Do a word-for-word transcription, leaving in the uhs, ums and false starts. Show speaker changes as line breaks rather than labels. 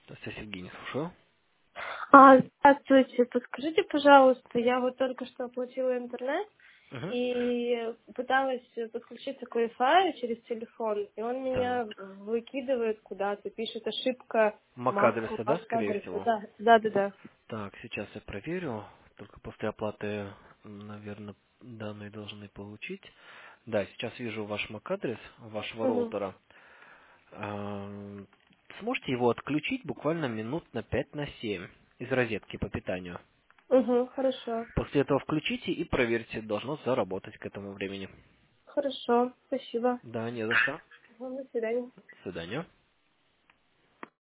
Здравствуйте, Сергей, не слушаю.
А, здравствуйте, подскажите, пожалуйста, я вот только что оплатила интернет
Угу.
и пыталась подключиться к Wi-Fi через телефон, и он
Так.
меня выкидывает куда-то, пишет ошибка Mac,
Мак-адреса, да,
Mac
скорее
адреса.
всего?
Да, да, да, да.
Так, сейчас я проверю. Только после оплаты, наверное, данные должны получить. Да, сейчас вижу ваш мак-адрес вашего
Угу,
роутера. Ам, Сможете его отключить буквально минут на пять на семь из розетки по питанию.
угу, хорошо.
После этого включите и проверьте, должно заработать к этому времени.
Хорошо, спасибо.
Да, не за что.
До свидания.
До свидания.